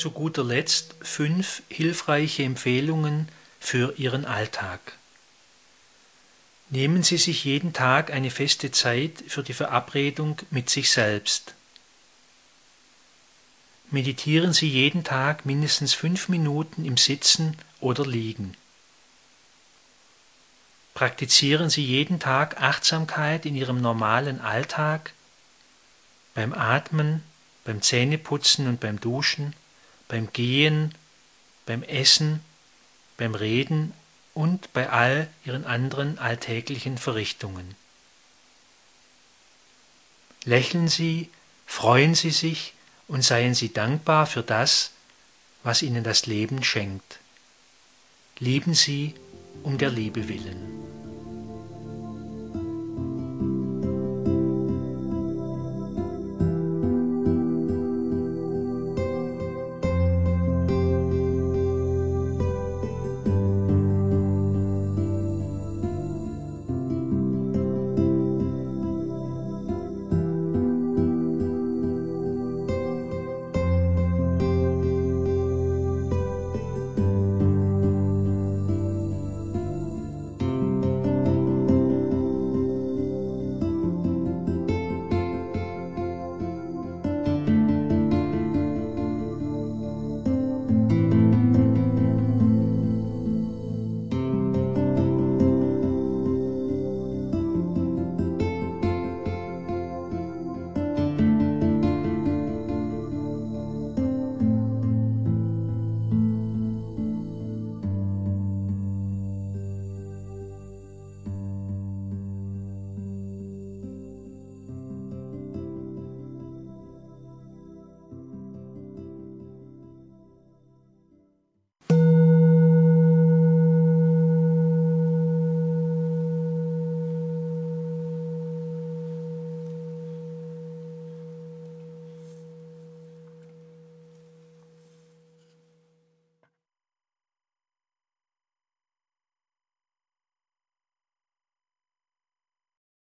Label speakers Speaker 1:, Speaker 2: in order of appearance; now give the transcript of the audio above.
Speaker 1: zu guter Letzt 5 hilfreiche Empfehlungen für Ihren Alltag. Nehmen Sie sich jeden Tag eine feste Zeit für die Verabredung mit sich selbst. Meditieren Sie jeden Tag mindestens 5 Minuten im Sitzen oder Liegen. Praktizieren Sie jeden Tag Achtsamkeit in Ihrem normalen Alltag, beim Atmen, beim Zähneputzen und beim Duschen, beim Gehen, beim Essen, beim Reden und bei all Ihren anderen alltäglichen Verrichtungen. Lächeln Sie, freuen Sie sich und seien Sie dankbar für das, was Ihnen das Leben schenkt. Lieben Sie um der Liebe willen.